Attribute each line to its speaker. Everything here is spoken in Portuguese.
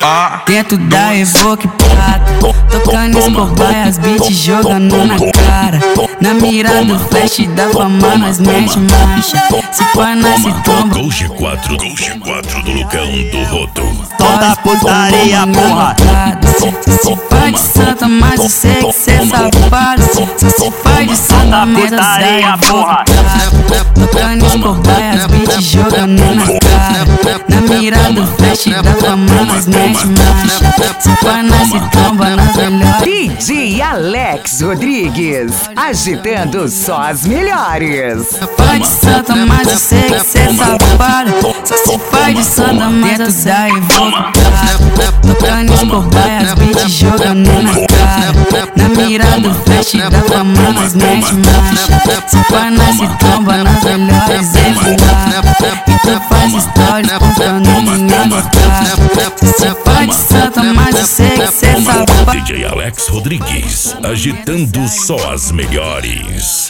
Speaker 1: Dentro da Evoque Prata, tocando escobar as beats jogando na cara. Na mira do flash da fama nós mete marcha. Se pá nós se tromba.
Speaker 2: Gol G4 do Lucão do Roto.
Speaker 3: Toda putaria, porra.
Speaker 1: Se faz de santa, mas eu sei que cê é safado. Se faz de santa, mas
Speaker 3: putaria, porra.
Speaker 1: Tocando escobar as beats jogando na cara. Na mira do flash da fama nós mete marcha. Se pá nós se tromba nas melhores.
Speaker 4: DJ Alex Rodrigues, agitando só as melhores.
Speaker 1: Faz de santa, mas eu sei que cê é safado. Só se faz de santa, mas eu sei que Evoque Prata, tocando escobar as beats jogando na cara. Na mira do flash da fama nós mete marcha. Se pá nós se tromba nas melhores é voar. Então faz stories postando minha cara. Se faz de santa, mas eu sei que cê é safado.
Speaker 2: DJ Alex Rodrigues, agitando só as melhores.